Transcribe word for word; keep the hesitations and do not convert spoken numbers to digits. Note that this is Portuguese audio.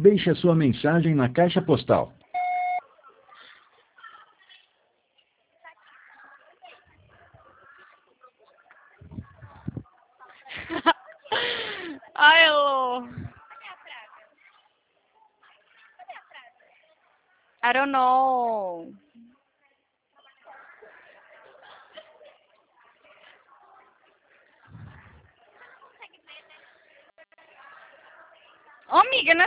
Deixe a sua mensagem na caixa postal. Ai, Elô. I don't know. Ô, amiga,